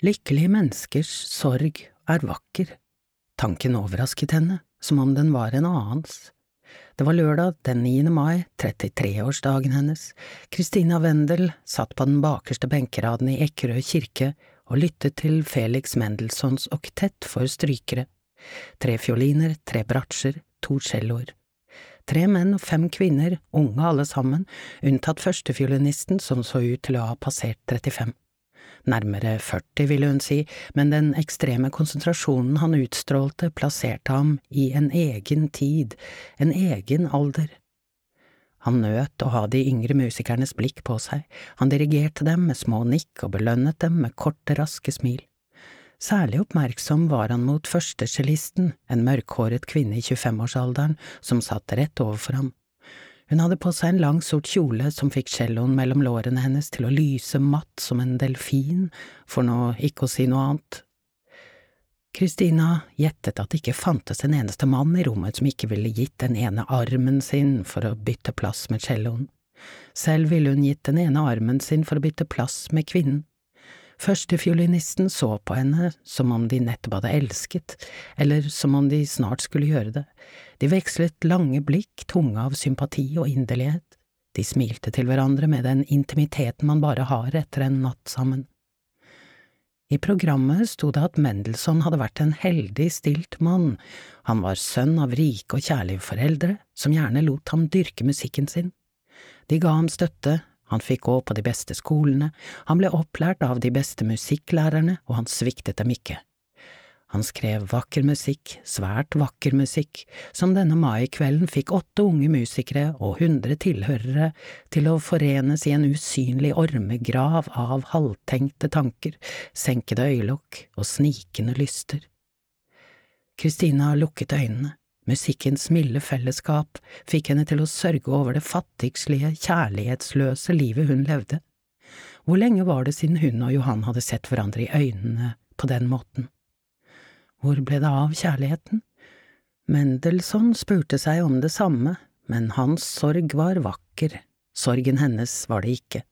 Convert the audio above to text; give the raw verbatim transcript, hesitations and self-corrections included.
Lykkelige menneskers sorg er vakker. Tanken overrasket henne, som om den var en annens. Det var lørdag den niende mai, trettitre-årsdagen hennes. Kristina Wendel satt på den bakerste benkeraden i Ekkerø kirke og lyttet til Felix Mendelssohns oktett for strykere. Tre fioliner, tre bratsjer, to celloer. Tre menn og fem kvinner, unge alle sammen, unntatt førstefiolinisten som så ut til å ha passert trettifem. Nærmere førti, ville hun si, men den ekstreme konsentrasjonen han utstrålte plasserte ham i en egen tid, en egen alder. Han nøt å ha de yngre musikernes blikk på seg, han dirigerte dem med små nikk og belønnet dem med korte, raske smil. Særlig oppmerksom var han mot førstecellisten, en mørkhåret kvinne i tjuefem-årsalderen, som satt rett overfor ham. Hun hadde på seg en lang sort kjole som fikk celloen mellom lårene hennes til å lyse matt som en delfin, for nå ikke å si noe annet. Kristina gjettet at det ikke fantes en eneste mann i rommet som ikke ville gitt den ene armen sin for å bytte plass med celloen. Selv ville hun gitt den ene armen sin for å bytte plass med kvinnen. Førstefiolinisten så på henne som om de nettopp hadde elsket, eller som om de snart skulle gjøre det. De vekslet lange blikk, tunge av sympati og inderlighet. De smilte til hverandre med den intimiteten man bare har etter en natt sammen. I programmet stod det at Mendelssohn hadde vært en heldig stilt mann. Han var sønn av rike og kjærlige foreldre, som gjerne lot ham dyrke musikken sin. De ga ham støtte. Han fikk gå på de beste skolene, han ble opplært av de beste musikklærerne, og han sviktet dem ikke. Han skrev vakker musikk, svært vakker musikk, som denne maikvelden fikk åtte unge musikere og hundre tilhørere til å forenes i en usynlig ormegrav av halvtenkte tanker, senkede øyelokk og snikende lyster. Kristina lukket øynene. Musikkens milde fellesskap fikk henne til å sørge over det fattigslige, kjærlighetsløse livet hun levde. Hvor lenge var det siden hun og Johan hadde sett hverandre i øynene på den måten? Hvor ble det av kjærligheten? Mendelssohn spurte seg om det samme, men hans sorg var vakker, sorgen hennes var det ikke.